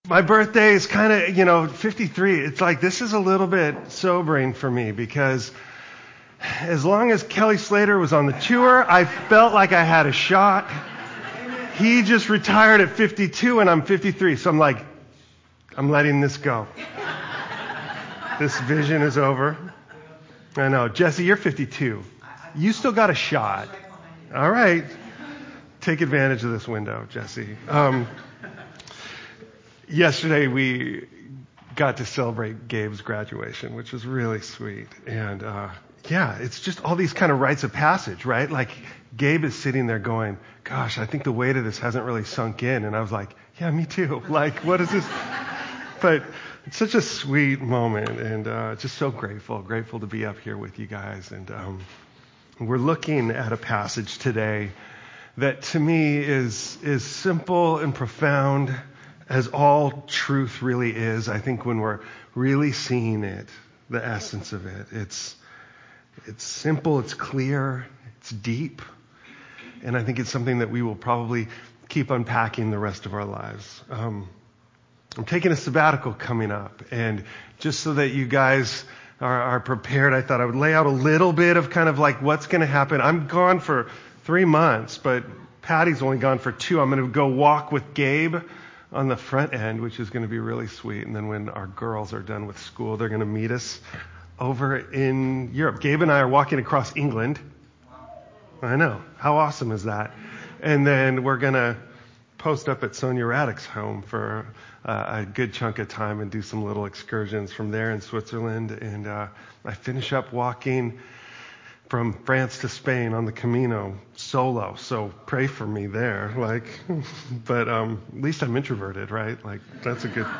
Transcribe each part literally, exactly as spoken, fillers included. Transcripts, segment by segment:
My birthday is kind of, you know, fifty-three. It's like, this is a little bit sobering for me because as long as Kelly Slater was on the tour, I felt like I had a shot. He just retired at fifty-two and I'm fifty-three. So I'm like, I'm letting this go. This vision is over. I know. Jesse, you're fifty-two. You still got a shot. All right. Take advantage of this window, Jesse. Um, yesterday we got to celebrate Gabe's graduation, which was really sweet. And uh, yeah, it's just all these kind of rites of passage, right? Like Gabe is sitting there going, gosh, I think the weight of this hasn't really sunk in. And I was like, yeah, me too. Like, what is this? But it's such a sweet moment, and uh, just so grateful, grateful to be up here with you guys. And um, we're looking at a passage today that to me is is simple and profound as all truth really is. I think when we're really seeing it, the essence of it, it's it's simple, it's clear, it's deep, and I think it's something that we will probably keep unpacking the rest of our lives. Um, I'm taking a sabbatical coming up, and just so that you guys are, are prepared, I thought I would lay out a little bit of kind of like what's going to happen. I'm gone for three months, but Patty's only gone for two. I'm going to go walk with Gabe on the front end, which is going to be really sweet. And then when our girls are done with school, they're going to meet us over in Europe. Gabe and I are walking across England. I know. How awesome is that? And then we're going to post up at Sonia Radek's home for uh, a good chunk of time and do some little excursions from there in Switzerland. And uh, I finish up walking from France to Spain on the Camino solo. So pray for me there. Like, but um, at least I'm introverted, right? Like, that's a good.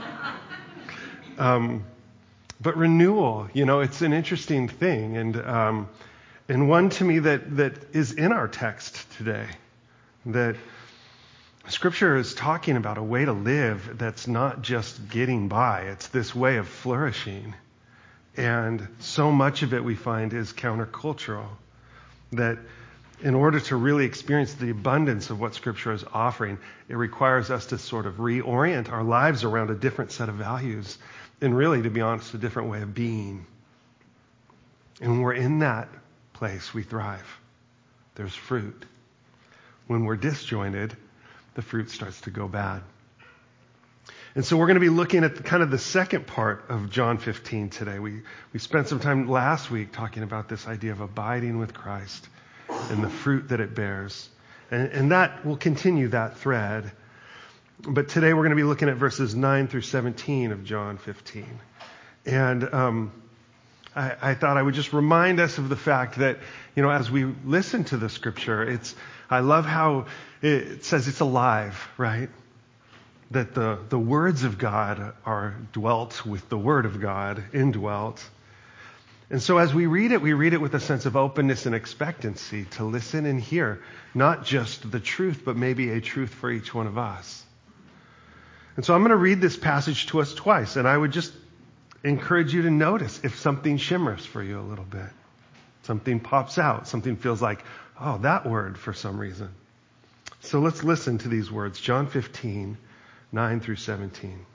Um, but renewal, you know, it's an interesting thing, and um, and one to me that that is in our text today, that Scripture is talking about a way to live that's not just getting by. It's this way of flourishing. And so much of it we find is countercultural. That in order to really experience the abundance of what Scripture is offering, it requires us to sort of reorient our lives around a different set of values. And really, to be honest, a different way of being. And when we're in that place, we thrive. There's fruit. When we're disjointed, the fruit starts to go bad. And so we're going to be looking at the, kind of the second part of John fifteen today. We we spent some time last week talking about this idea of abiding with Christ and the fruit that it bears. And, and that will continue that thread. But today we're going to be looking at verses nine through seventeen of John fifteen. And um, I, I thought I would just remind us of the fact that, you know, as we listen to the Scripture, it's I love how it says it's alive, right? That the, the words of God are dwelt with the Word of God, indwelt. And so as we read it, we read it with a sense of openness and expectancy to listen and hear, not just the truth, but maybe a truth for each one of us. And so I'm going to read this passage to us twice, and I would just encourage you to notice if something shimmers for you a little bit. Something pops out, something feels like, oh, that word for some reason. So let's listen to these words, John fifteen, nine through seventeen.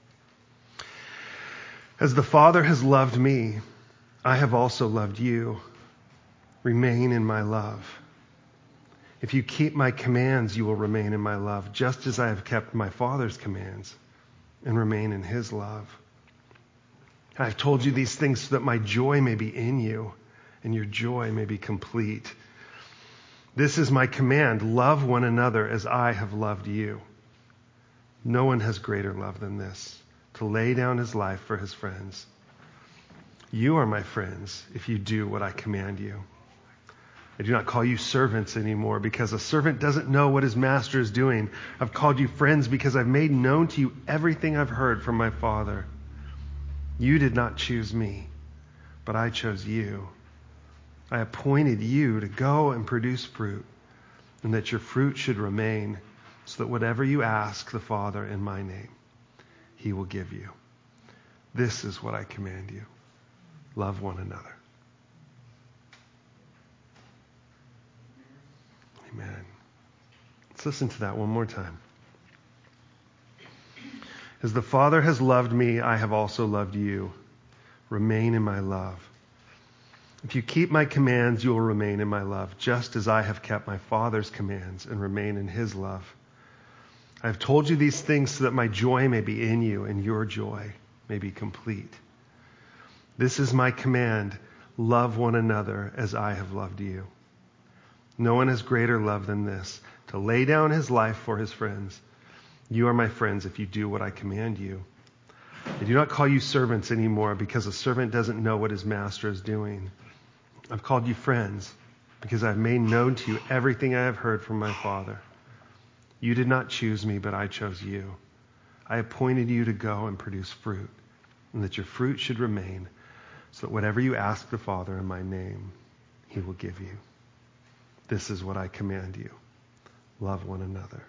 As the Father has loved me, I have also loved you. Remain in my love. If you keep my commands, you will remain in my love, just as I have kept my Father's commands and remain in his love. I have told you these things so that my joy may be in you and your joy may be complete. This is my command, love one another as I have loved you. No one has greater love than this, to lay down his life for his friends. You are my friends if you do what I command you. I do not call you servants anymore because a servant doesn't know what his master is doing. I've called you friends because I've made known to you everything I've heard from my Father. You did not choose me, but I chose you. I appointed you to go and produce fruit, and that your fruit should remain, so that whatever you ask the Father in my name, he will give you. This is what I command you. Love one another. Amen. Let's listen to that one more time. As the Father has loved me, I have also loved you. Remain in my love. If you keep my commands, you will remain in my love, just as I have kept my Father's commands and remain in his love. I have told you these things so that my joy may be in you and your joy may be complete. This is my command: love one another as I have loved you. No one has greater love than this, to lay down his life for his friends. You are my friends if you do what I command you. I do not call you servants anymore, because a servant doesn't know what his master is doing. I've called you friends because I've made known to you everything I have heard from my Father. You did not choose me, but I chose you. I appointed you to go and produce fruit, and that your fruit should remain, so that whatever you ask the Father in my name, he will give you. This is what I command you: love one another.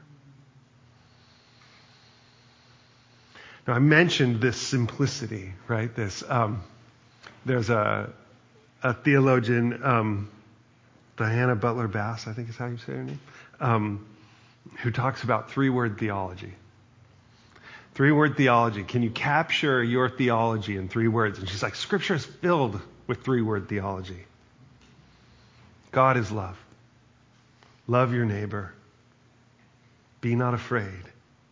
Now, I mentioned this simplicity, right? This um, there's a a theologian, um, Diana Butler Bass, I think is how you say her name, um, who talks about three-word theology. Three-word theology. Can you capture your theology in three words? And she's like, Scripture is filled with three-word theology. God is love. Love your neighbor. Be not afraid.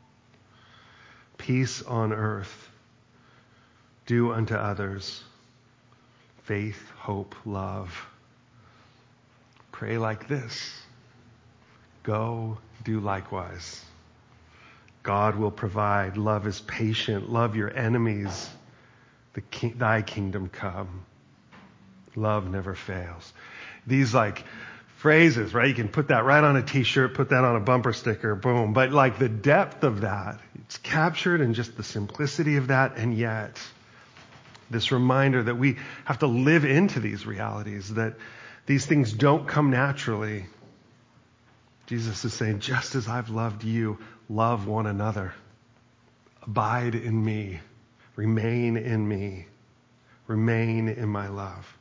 Peace on earth. Do unto others. Faith, hope, love. Pray like this. Go do likewise. God will provide. Love is patient. Love your enemies. The king, thy kingdom come. Love never fails. These like phrases, right? You can put that right on a t-shirt, put that on a bumper sticker, boom. But like the depth of that, it's captured in just the simplicity of that, and yet this reminder that we have to live into these realities, that these things don't come naturally. Jesus is saying, just as I've loved you, love one another. Abide in me. Remain in me. Remain in my love.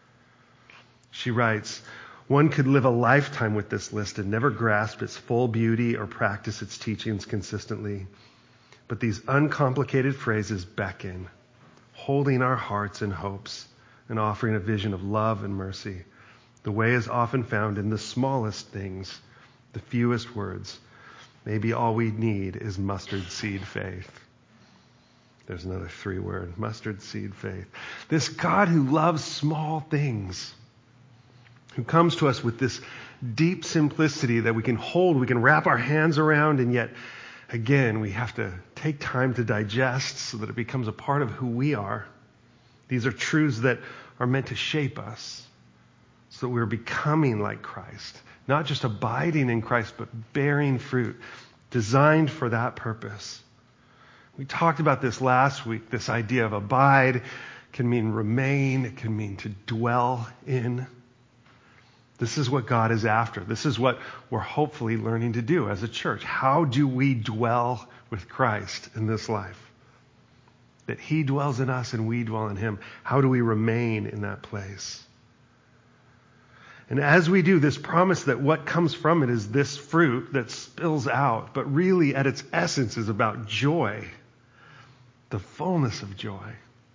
She writes, one could live a lifetime with this list and never grasp its full beauty or practice its teachings consistently. But these uncomplicated phrases beckon, holding our hearts and hopes and offering a vision of love and mercy. The way is often found in the smallest things, the fewest words. Maybe all we need is mustard seed faith. There's another three word, mustard seed faith. This God who loves small things, who comes to us with this deep simplicity that we can hold, we can wrap our hands around, and yet, again, we have to take time to digest so that it becomes a part of who we are. These are truths that are meant to shape us so that we're becoming like Christ. Not just abiding in Christ, but bearing fruit, designed for that purpose. We talked about this last week. This idea of abide can mean remain. It can mean to dwell in. This is what God is after. This is what we're hopefully learning to do as a church. How do we dwell with Christ in this life? That he dwells in us and we dwell in him. How do we remain in that place? And as we do, this promise that what comes from it is this fruit that spills out, but really at its essence is about joy, the fullness of joy.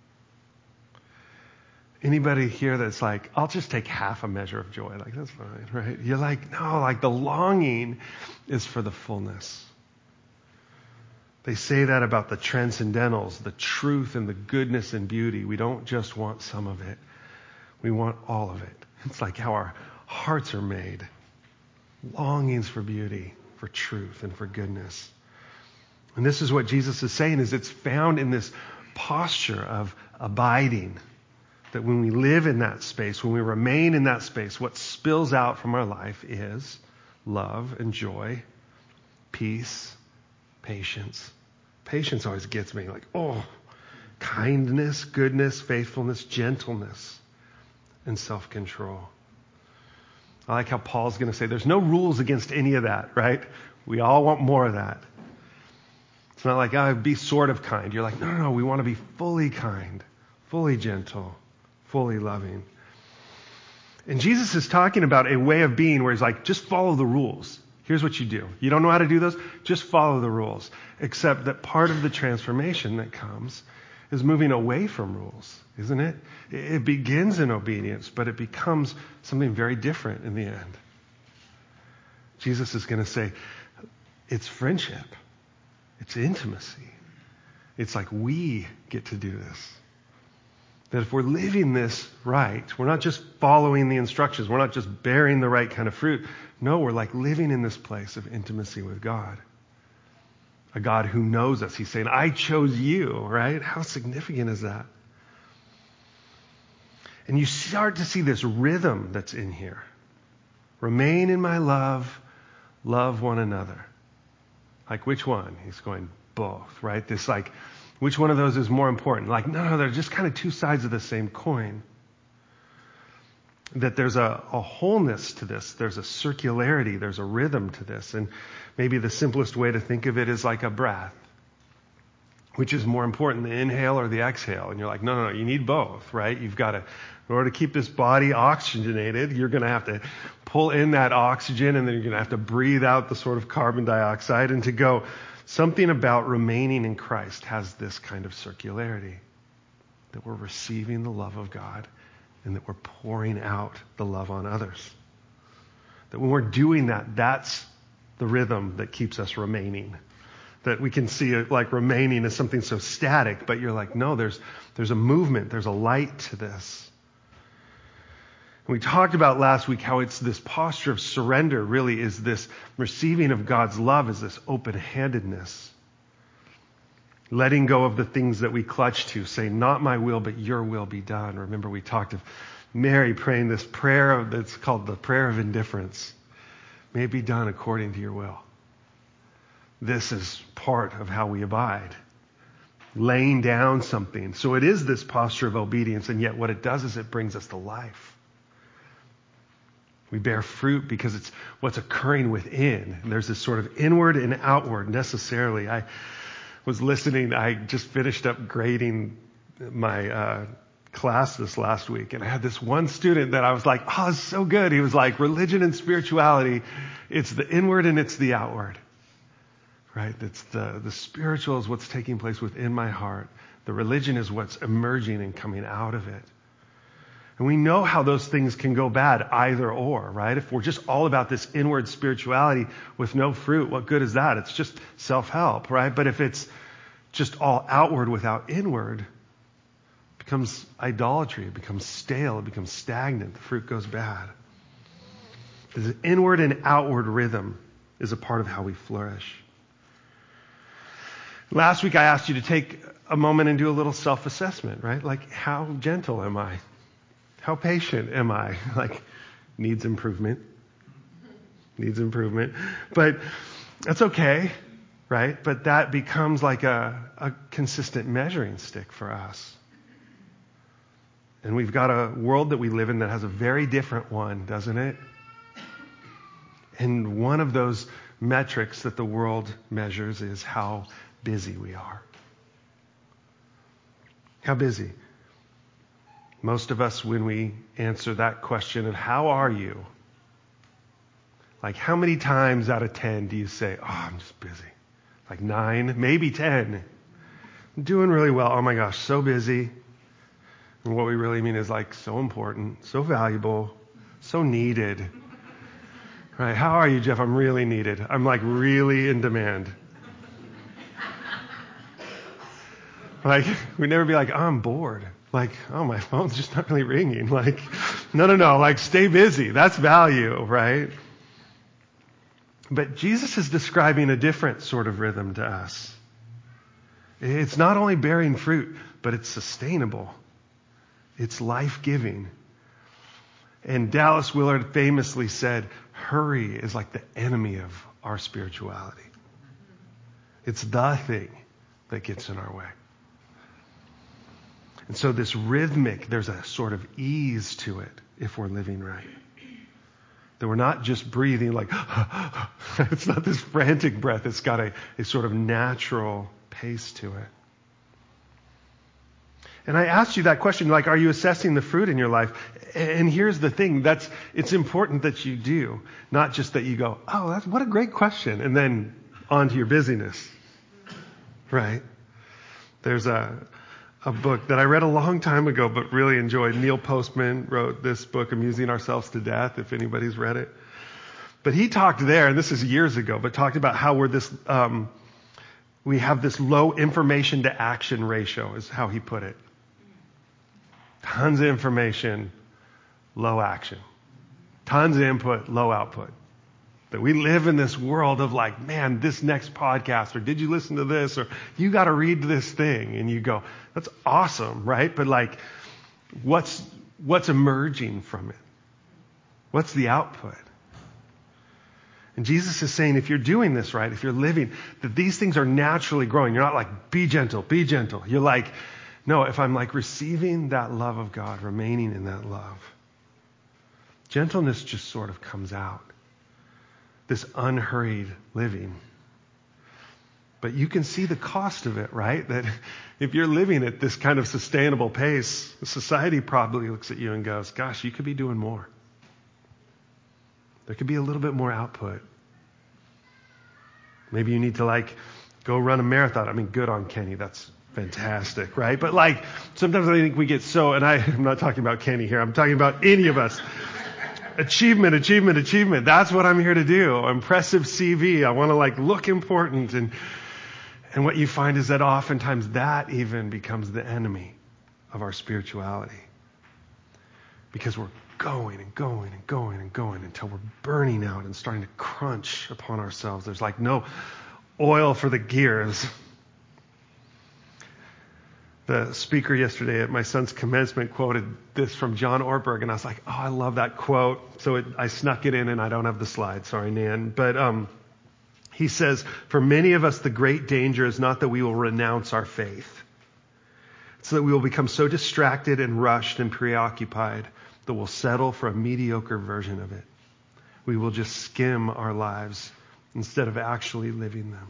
Anybody here that's like, I'll just take half a measure of joy. Like, that's fine, right? You're like, no, like the longing is for the fullness. They say that about the transcendentals, the truth and the goodness and beauty. We don't just want some of it. We want all of it. It's like how our hearts are made. Longings for beauty, for truth, and for goodness. And this is what Jesus is saying, is it's found in this posture of abiding. That when we live in that space, when we remain in that space, what spills out from our life is love and joy, peace, patience. Patience always gets me like, oh, kindness, goodness, faithfulness, gentleness, and self-control. I like how Paul's going to say there's no rules against any of that, right? We all want more of that. It's not like, oh, be sort of kind. You're like, no, no, no, we want to be fully kind, fully gentle, fully loving. And Jesus is talking about a way of being where he's like, just follow the rules. Here's what you do. You don't know how to do those? Just follow the rules. Except that part of the transformation that comes is moving away from rules, isn't it? It begins in obedience, but it becomes something very different in the end. Jesus is going to say, it's friendship. It's intimacy. It's like we get to do this. That if we're living this right, we're not just following the instructions. We're not just bearing the right kind of fruit. No, we're like living in this place of intimacy with God. A God who knows us. He's saying, I chose you, right? How significant is that? And you start to see this rhythm that's in here. Remain in my love, love one another. Like which one? He's going, both, right? This like, which one of those is more important? Like, no, no, they're just kind of two sides of the same coin. That there's a, a wholeness to this. There's a circularity. There's a rhythm to this. And maybe the simplest way to think of it is like a breath. Which is more important, the inhale or the exhale? And you're like, no, no, no, you need both, right? You've got to, in order to keep this body oxygenated, you're going to have to pull in that oxygen and then you're going to have to breathe out the sort of carbon dioxide. And to go, something about remaining in Christ has this kind of circularity. That we're receiving the love of God and that we're pouring out the love on others. That when we're doing that, that's the rhythm that keeps us remaining. That we can see it like remaining as something so static, but you're like, no, there's there's a movement, there's a light to this. And we talked about last week how it's this posture of surrender really is this receiving of God's love is this open-handedness. Letting go of the things that we clutch to, saying, not my will, but your will be done. Remember, we talked of Mary praying this prayer that's called the prayer of indifference. May it be done according to your will. This is part of how we abide. Laying down something. So it is this posture of obedience, and yet what it does is it brings us to life. We bear fruit because it's what's occurring within. And there's this sort of inward and outward necessarily. I was listening. I just finished up grading my uh, class this last week. And I had this one student that I was like, oh, it's so good. He was like, religion and spirituality, it's the inward and it's the outward. Right? It's the, the spiritual is what's taking place within my heart. The religion is what's emerging and coming out of it. And we know how those things can go bad, either or, right? If we're just all about this inward spirituality with no fruit, what good is that? It's just self-help, right? But if it's just all outward without inward, it becomes idolatry. It becomes stale. It becomes stagnant. The fruit goes bad. The inward and outward rhythm is a part of how we flourish. Last week I asked you to take a moment and do a little self-assessment, right? Like, how gentle am I? How patient am I? Like, needs improvement. Needs improvement. But that's okay, right? But that becomes like a, a consistent measuring stick for us. And we've got a world that we live in that has a very different one, doesn't it? And one of those metrics that the world measures is how busy we are. How busy? Most of us, when we answer that question of how are you, like how many times out of ten do you say, oh, I'm just busy? Like nine, maybe ten. I'm doing really well. Oh my gosh, so busy. And what we really mean is like so important, so valuable, so needed. Right? How are you, Jeff? I'm really needed. I'm like really in demand. Like, we'd never be like, oh, I'm bored. Like, oh, my phone's just not really ringing. Like, no, no, no. Like, stay busy. That's value, right? But Jesus is describing a different sort of rhythm to us. It's not only bearing fruit, but it's sustainable. It's life-giving. And Dallas Willard famously said, hurry is like the enemy of our spirituality. It's the thing that gets in our way. And so this rhythmic, there's a sort of ease to it if we're living right. That we're not just breathing like, it's not this frantic breath. It's got a, a sort of natural pace to it. And I asked you that question, like, are you assessing the fruit in your life? And here's the thing, that's, it's important that you do, not just that you go, oh, that's, what a great question, and then on to your busyness, right? There's a, a book that I read a long time ago, but really enjoyed. Neil Postman wrote this book, Amusing Ourselves to Death, if anybody's read it. But he talked there, and this is years ago, but talked about how we're this, um, we have this low information to action ratio, is how he put it. Tons of information, low action. Tons of input, low output. That we live in this world of like, man, this next podcast, or did you listen to this, or you got to read this thing, and you go, that's awesome, right? But like, what's what's emerging from it? What's the output? And Jesus is saying, if you're doing this right, if you're living, that these things are naturally growing. You're not like, be gentle, be gentle. You're like, no, if I'm like receiving that love of God, remaining in that love, gentleness just sort of comes out. This unhurried living. But you can see the cost of it, right? That if you're living at this kind of sustainable pace, society probably looks at you and goes, gosh, you could be doing more. There could be a little bit more output. Maybe you need to like go run a marathon. I mean, good on Kenny. That's fantastic, right? But like, sometimes I think we get so, and I, I'm not talking about Kenny here. I'm talking about any of us. Achievement, achievement, achievement. That's what I'm here to do. Impressive C V. I want to like look important. And, and what you find is that oftentimes that even becomes the enemy of our spirituality. Because we're going and going and going and going until we're burning out and starting to crunch upon ourselves. There's like no oil for the gears. The speaker yesterday at my son's commencement quoted this from John Ortberg, and I was like, oh, I love that quote. So it, I snuck it in, and I don't have the slide. Sorry, Nan. But um, he says, for many of us, the great danger is not that we will renounce our faith. It's that we will become so distracted and rushed and preoccupied that we'll settle for a mediocre version of it. We will just skim our lives instead of actually living them.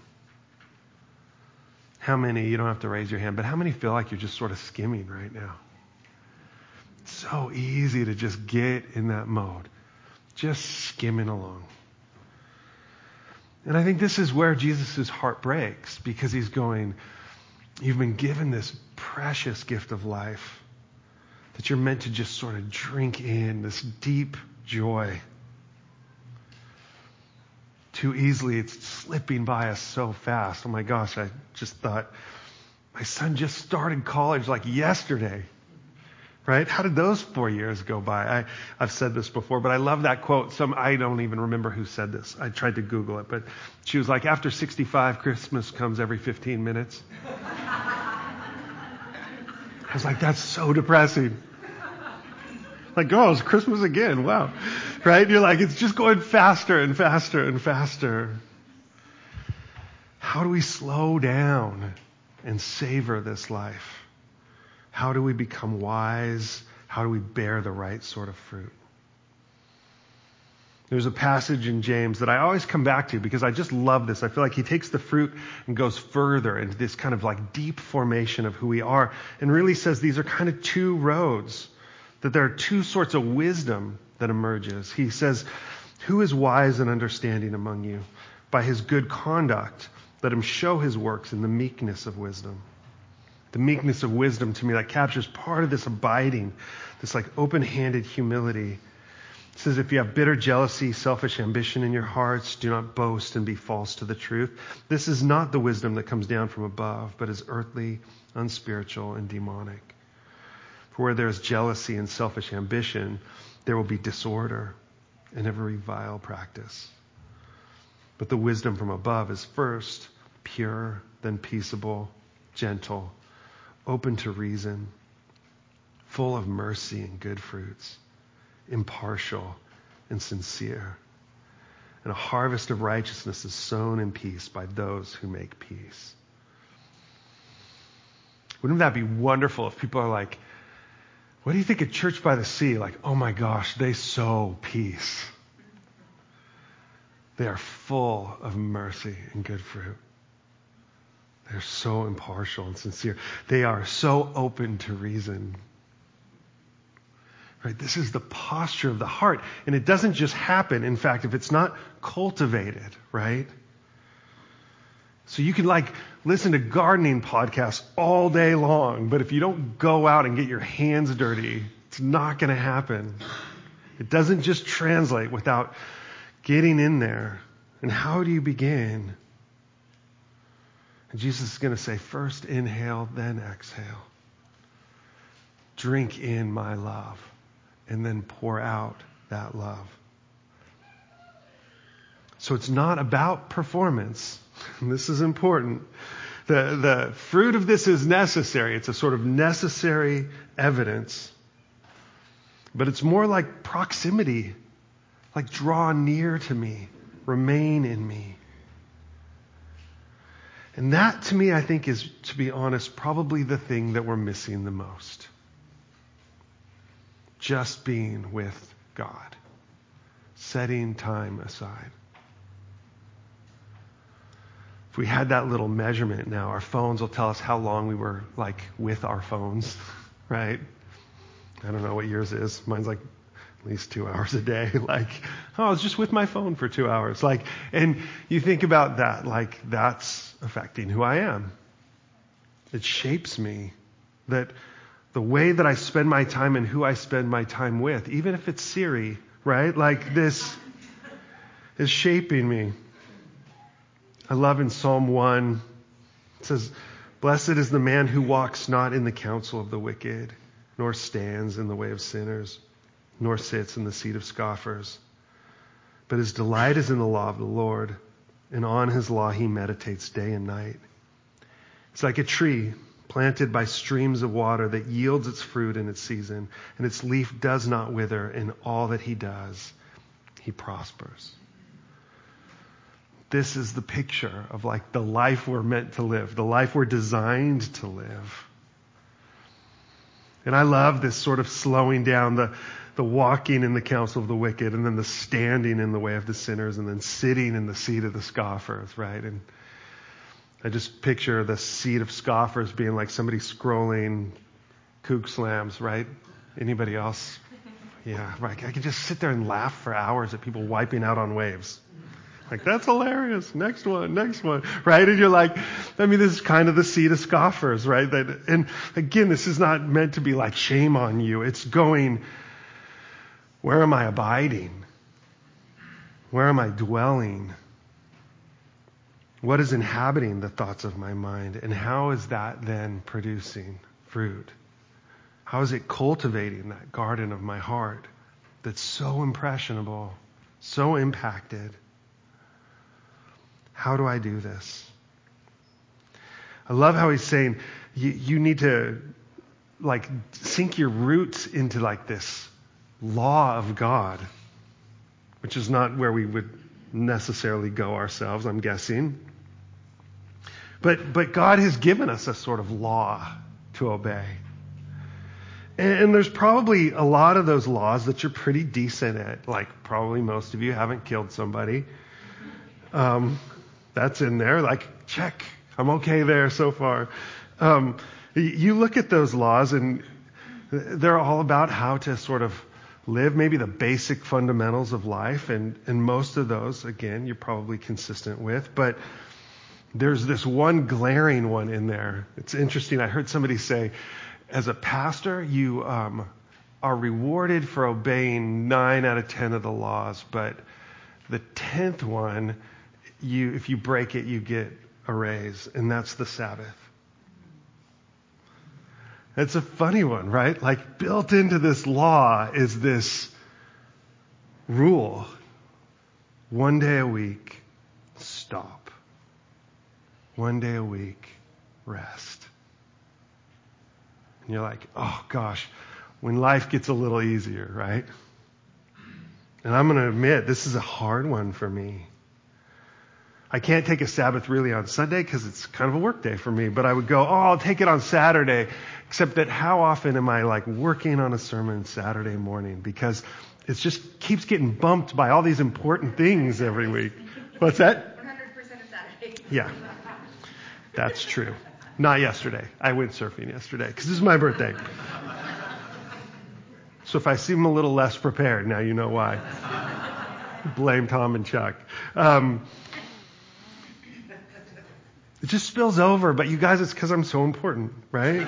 How many, you don't have to raise your hand, but how many feel like you're just sort of skimming right now? It's so easy to just get in that mode, just skimming along. And I think this is where Jesus' heart breaks, because he's going, you've been given this precious gift of life that you're meant to just sort of drink in, this deep joy. Too easily, it's slipping by us so fast. Oh my gosh, I just thought, my son just started college like yesterday, right? How did those four years go by? I, I've said this before, but I love that quote. Some I don't even remember who said this. I tried to Google it, but she was like, after sixty-five, Christmas comes every fifteen minutes. I was like, that's so depressing. Like, oh, it's Christmas again. Wow. Right? You're like, it's just going faster and faster and faster. How do we slow down and savor this life? How do we become wise? How do we bear the right sort of fruit? There's a passage in James that I always come back to because I just love this. I feel like he takes the fruit and goes further into this kind of like deep formation of who we are, and really says these are kind of two roads, that there are two sorts of wisdom that emerges. He says, who is wise and understanding among you? By his good conduct, let him show his works in the meekness of wisdom. The meekness of wisdom, to me, that captures part of this abiding, this like open-handed humility. It says, if you have bitter jealousy, selfish ambition in your hearts, do not boast and be false to the truth. This is not the wisdom that comes down from above, but is earthly, unspiritual, and demonic. For where there is jealousy and selfish ambition, there will be disorder and every vile practice. But the wisdom from above is first pure, then peaceable, gentle, open to reason, full of mercy and good fruits, impartial and sincere. And a harvest of righteousness is sown in peace by those who make peace. Wouldn't that be wonderful if people are like, what do you think of Church by the Sea? Like, oh my gosh, they sow peace. They are full of mercy and good fruit. They're so impartial and sincere. They are so open to reason. Right? This is the posture of the heart. And it doesn't just happen. In fact, if it's not cultivated, right? So you can like listen to gardening podcasts all day long, but if you don't go out and get your hands dirty, it's not going to happen. It doesn't just translate without getting in there. And how do you begin? And Jesus is going to say, first inhale, then exhale. Drink in my love, and then pour out that love. So it's not about performance. And this is important. The, the fruit of this is necessary. It's a sort of necessary evidence. But it's more like proximity. Like draw near to me. Remain in me. And that to me, I think, is, to be honest, probably the thing that we're missing the most. Just being with God. Setting time aside. If we had that little measurement now, our phones will tell us how long we were like with our phones, right? I don't know what yours is. Mine's like at least two hours a day. Like, oh, I was just with my phone for two hours. Like, and you think about that, like that's affecting who I am. It shapes me. That the way that I spend my time and who I spend my time with, even if it's Siri, right? Like this is shaping me. I love in Psalm one, it says, blessed is the man who walks not in the counsel of the wicked, nor stands in the way of sinners, nor sits in the seat of scoffers. But his delight is in the law of the Lord, and on his law he meditates day and night. It's like a tree planted by streams of water that yields its fruit in its season, and its leaf does not wither. In all that he does, he prospers. This is the picture of like the life we're meant to live, the life we're designed to live. And I love this sort of slowing down, the, the walking in the counsel of the wicked, and then the standing in the way of the sinners, and then sitting in the seat of the scoffers, right? And I just picture the seat of scoffers being like somebody scrolling kook slams, right? Anybody else? Yeah, right. I could just sit there and laugh for hours at people wiping out on waves. Like, that's hilarious. Next one, next one, right? And you're like, I mean, this is kind of the seat of scoffers, right? That, and again, this is not meant to be like shame on you. It's going, where am I abiding? Where am I dwelling? What is inhabiting the thoughts of my mind? And how is that then producing fruit? How is it cultivating that garden of my heart that's so impressionable, so impacted? How do I do this? I love how he's saying you, you need to like sink your roots into like this law of God, which is not where we would necessarily go ourselves, I'm guessing. But but God has given us a sort of law to obey. And, and there's probably a lot of those laws that you're pretty decent at. Like probably most of you haven't killed somebody. Um, that's in there. Like, check. I'm okay there so far. Um, you look at those laws and they're all about how to sort of live maybe the basic fundamentals of life. And, and most of those, again, you're probably consistent with. But there's this one glaring one in there. It's interesting. I heard somebody say, as a pastor, you um, are rewarded for obeying nine out of ten of the laws. But the tenth one, you if you break it, you get a raise. And that's the Sabbath. It's a funny one, right? Like built into this law is this rule. One day a week, stop. One day a week, rest. And you're like, oh gosh, when life gets a little easier, right? And I'm going to admit, this is a hard one for me. I can't take a Sabbath really on Sunday because it's kind of a work day for me, but I would go, oh, I'll take it on Saturday. Except that how often am I like working on a sermon Saturday morning? Because it just keeps getting bumped by all these important things every week. What's that? one hundred percent of Saturday. Yeah. That's true. Not yesterday. I went surfing yesterday because this is my birthday. So if I seem a little less prepared, now you know why. Blame Tom and Chuck. Um, it just spills over, but you guys, it's because I'm so important, right?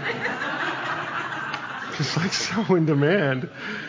Just like so in demand.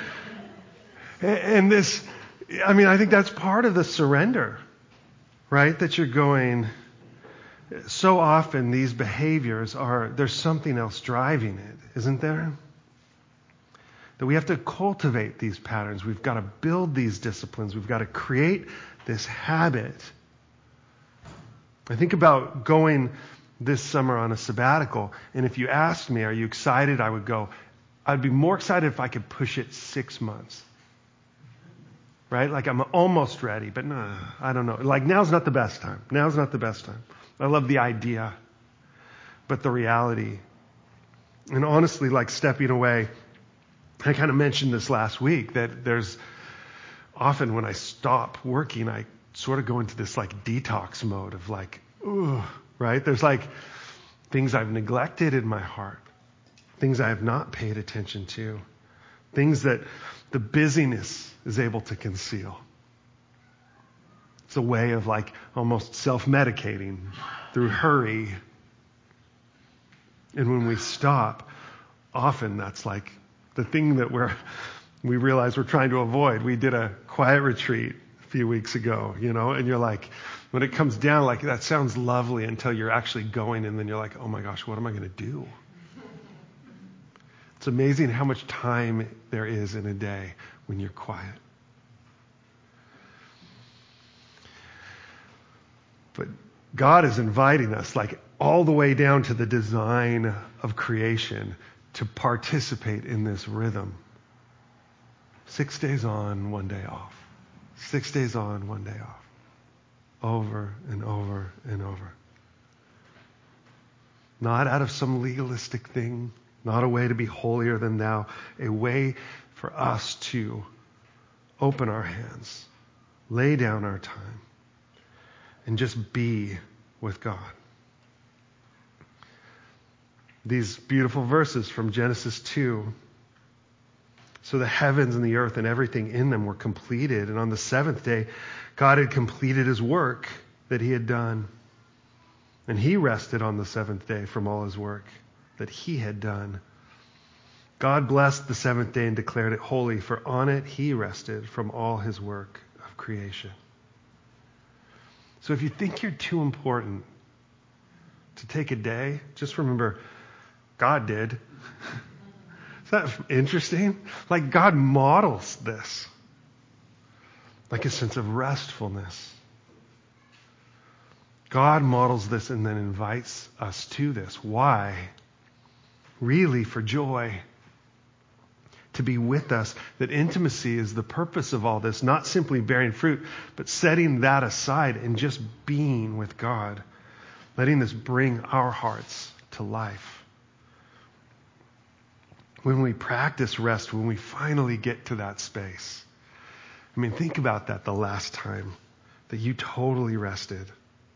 And this, I mean, I think that's part of the surrender, right? That you're going, so often these behaviors are, there's something else driving it, isn't there? That we have to cultivate these patterns. We've got to build these disciplines. We've got to create this habit. I think about going this summer on a sabbatical, and if you asked me, are you excited? I would go, I'd be more excited if I could push it six months. Right? Like I'm almost ready, but no, I don't know. Like now's not the best time. Now's not the best time. I love the idea, but the reality. And honestly, like stepping away, I kind of mentioned this last week, that there's often when I stop working, I sort of go into this like detox mode of like, ooh, right? There's like things I've neglected in my heart, things I have not paid attention to, things that the busyness is able to conceal. It's a way of like almost self-medicating through hurry. And when we stop, often that's like the thing that we're, we realize we're trying to avoid. We did a quiet retreat a few weeks ago, you know, and you're like, when it comes down, like that sounds lovely until you're actually going, and then you're like, oh my gosh, what am I going to do? It's amazing how much time there is in a day when you're quiet. But God is inviting us, like all the way down to the design of creation, to participate in this rhythm. Six days on, one day off. Six days on, one day off. Over and over and over. Not out of some legalistic thing, not a way to be holier than thou, a way for us to open our hands, lay down our time, and just be with God. These beautiful verses from Genesis two. So the heavens and the earth and everything in them were completed. And on the seventh day, God had completed his work that he had done. And he rested on the seventh day from all his work that he had done. God blessed the seventh day and declared it holy, for on it he rested from all his work of creation. So if you think you're too important to take a day, just remember, God did. Is that interesting? Like God models this. Like a sense of restfulness. God models this and then invites us to this. Why? Really for joy. To be with us. That intimacy is the purpose of all this. Not simply bearing fruit, but setting that aside and just being with God. Letting this bring our hearts to life. When we practice rest, when we finally get to that space. I mean, think about that the last time that you totally rested.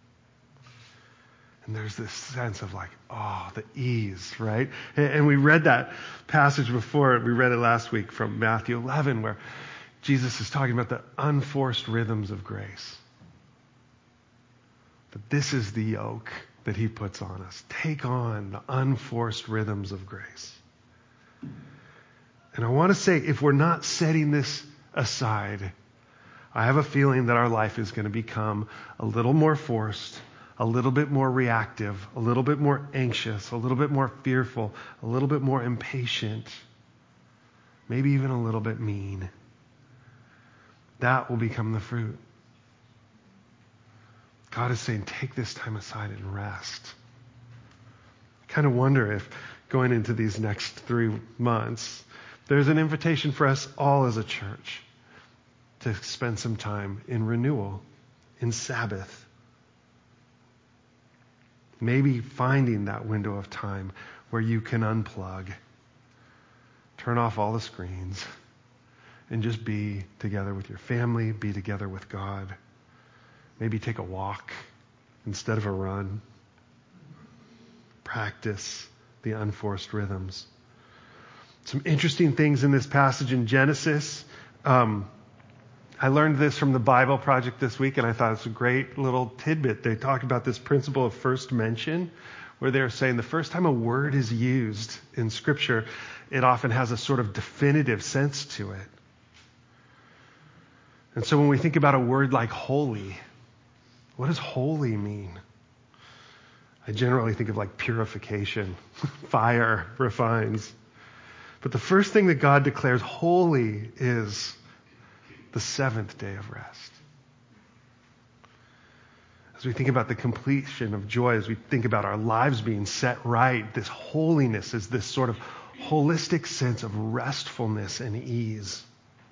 And there's this sense of like, oh, the ease, right? And we read that passage before. We read it last week from Matthew eleven, where Jesus is talking about the unforced rhythms of grace. That this is the yoke that he puts on us. Take on the unforced rhythms of grace. And I want to say, if we're not setting this aside, I have a feeling that our life is going to become a little more forced, a little bit more reactive, a little bit more anxious, a little bit more fearful, a little bit more impatient, maybe even a little bit mean. That will become the fruit. God is saying, take this time aside and rest. I kind of wonder if going into these next three months, there's an invitation for us all as a church to spend some time in renewal, in Sabbath. Maybe finding that window of time where you can unplug, turn off all the screens, and just be together with your family, be together with God. Maybe take a walk instead of a run. practice the unforced rhythms. Some interesting things in this passage in Genesis. Um, I learned this from the Bible Project this week, and I thought it's a great little tidbit. They talked about this principle of first mention, where they're saying the first time a word is used in Scripture, it often has a sort of definitive sense to it. And so when we think about a word like holy, what does holy mean? I generally think of like purification. Fire refines. But the first thing that God declares holy is the seventh day of rest. As we think about the completion of joy, as we think about our lives being set right, this holiness is this sort of holistic sense of restfulness and ease.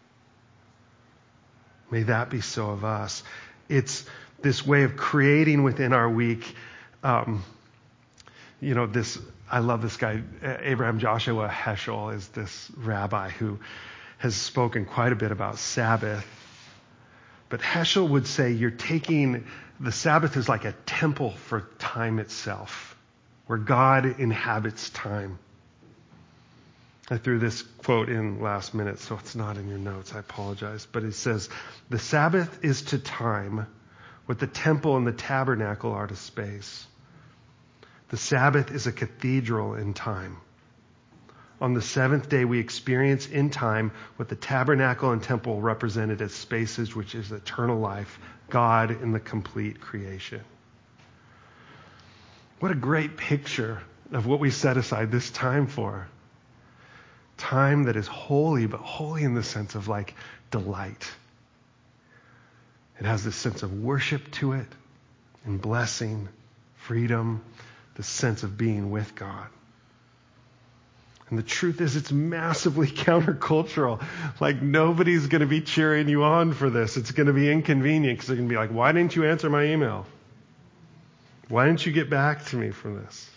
May that be so of us. It's this way of creating within our week. Um, you know, this, I love this guy, Abraham Joshua Heschel is this rabbi who has spoken quite a bit about Sabbath. But Heschel would say you're taking, the Sabbath is like a temple for time itself, where God inhabits time. I threw this quote in last minute, so it's not in your notes. I apologize. But it says, the Sabbath is to time what the temple and the tabernacle are to space. The Sabbath is a cathedral in time. On the seventh day, we experience in time what the tabernacle and temple represented as spaces, which is eternal life, God in the complete creation. What a great picture of what we set aside this time for. Time that is holy, but holy in the sense of like delight. It has this sense of worship to it, and blessing, freedom, the sense of being with God. And the truth is, it's massively countercultural. Like, nobody's going to be cheering you on for this. It's going to be inconvenient because they're going to be like, why didn't you answer my email? Why didn't you get back to me for this?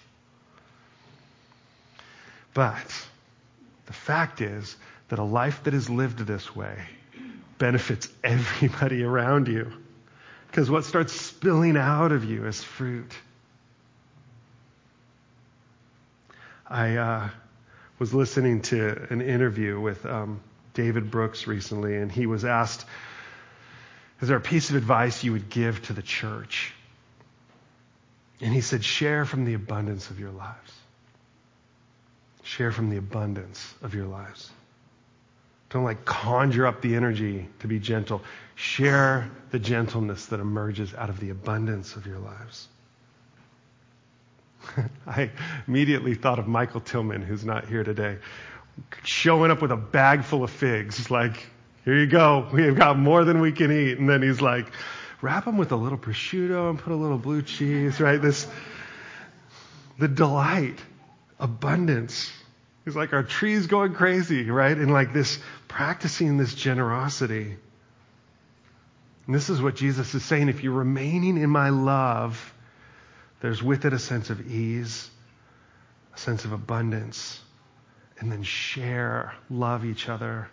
But the fact is that a life that is lived this way benefits everybody around you. Because what starts spilling out of you is fruit. I uh, was listening to an interview with um, David Brooks recently, and he was asked, is there a piece of advice you would give to the church? And he said, share from the abundance of your lives. Share from the abundance of your lives. Don't like conjure up the energy to be gentle. Share the gentleness that emerges out of the abundance of your lives. I immediately thought of Michael Tillman, who's not here today, showing up with a bag full of figs. Like, here you go. We've got more than we can eat. And then he's like, wrap them with a little prosciutto and put a little blue cheese, right? This, the delight, abundance. He's like, our tree's going crazy, right? And like this, practicing this generosity. And this is what Jesus is saying. If you're remaining in my love, there's with it a sense of ease, a sense of abundance, and then share, love each other.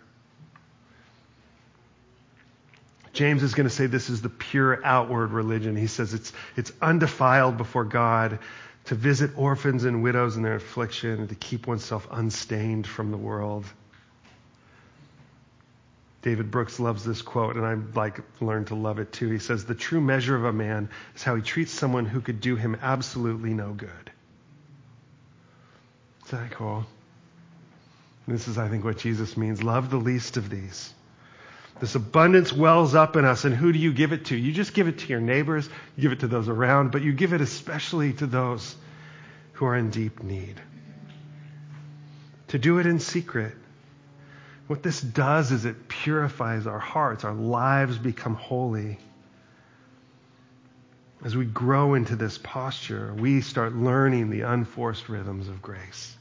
James is going to say this is the pure outward religion. He says it's it's undefiled before God, to visit orphans and widows in their affliction, and to keep oneself unstained from the world. David Brooks loves this quote, and I've like learned to love it too. He says, the true measure of a man is how he treats someone who could do him absolutely no good. Is that cool? This is, I think, what Jesus means. Love the least of these. This abundance wells up in us, and who do you give it to? You just give it to your neighbors, you give it to those around, but you give it especially to those who are in deep need. To do it in secret. What this does is it purifies our hearts. Our lives become holy. As we grow into this posture, we start learning the unforced rhythms of grace.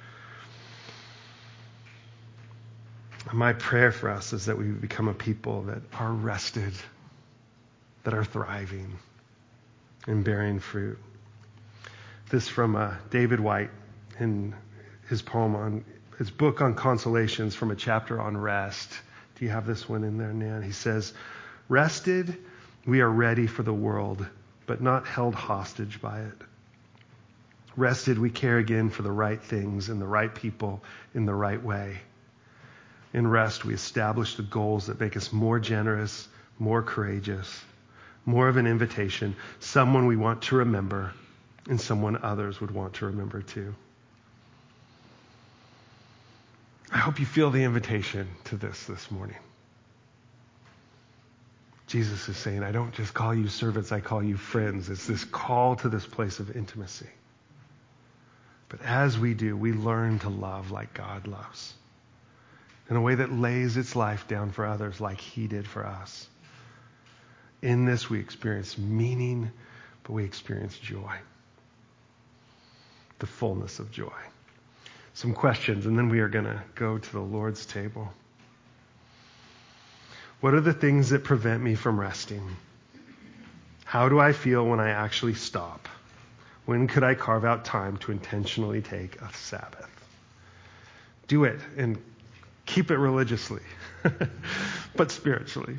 My prayer for us is that we become a people that are rested, that are thriving and bearing fruit. This from uh, David White in his poem on his book on consolations, from a chapter on rest. Do you have this one in there, Nan? He says, rested, we are ready for the world, but not held hostage by it. Rested, we care again for the right things and the right people in the right way. In rest, we establish the goals that make us more generous, more courageous, more of an invitation, someone we want to remember, and someone others would want to remember too. I hope you feel the invitation to this this morning. Jesus is saying, I don't just call you servants, I call you friends. It's this call to this place of intimacy. But as we do, we learn to love like God loves, in a way that lays its life down for others like he did for us. In this, we experience meaning, but we experience joy, the fullness of joy. Some questions, and then we are going to go to the Lord's table. What are the things that prevent me from resting? How do I feel when I actually stop? When could I carve out time to intentionally take a Sabbath? Do it and keep it religiously, but spiritually.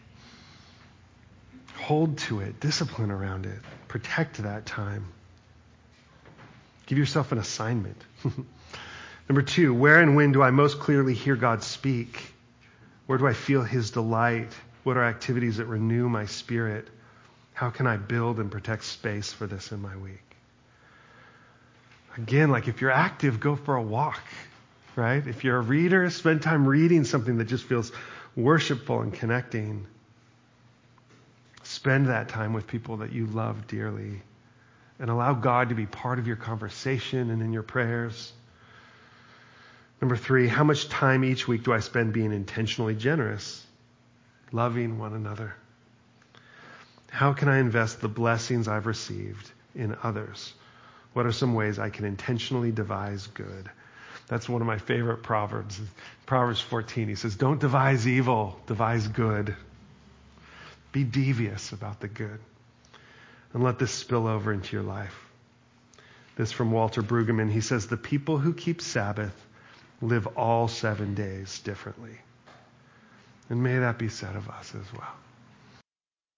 Hold to it, discipline around it, protect that time. Give yourself an assignment. Number two, where and when do I most clearly hear God speak? Where do I feel his delight? What are activities that renew my spirit? How can I build and protect space for this in my week? Again, like if you're active, go for a walk, right? If you're a reader, spend time reading something that just feels worshipful and connecting. Spend that time with people that you love dearly and allow God to be part of your conversation and in your prayers. Number three, how much time each week do I spend being intentionally generous, loving one another? How can I invest the blessings I've received in others? What are some ways I can intentionally devise good? That's one of my favorite Proverbs. Proverbs fourteen, he says, don't devise evil, devise good. Be devious about the good. And let this spill over into your life. This from Walter Brueggemann. He says, the people who keep Sabbath live all seven days differently. And may that be said of us as well.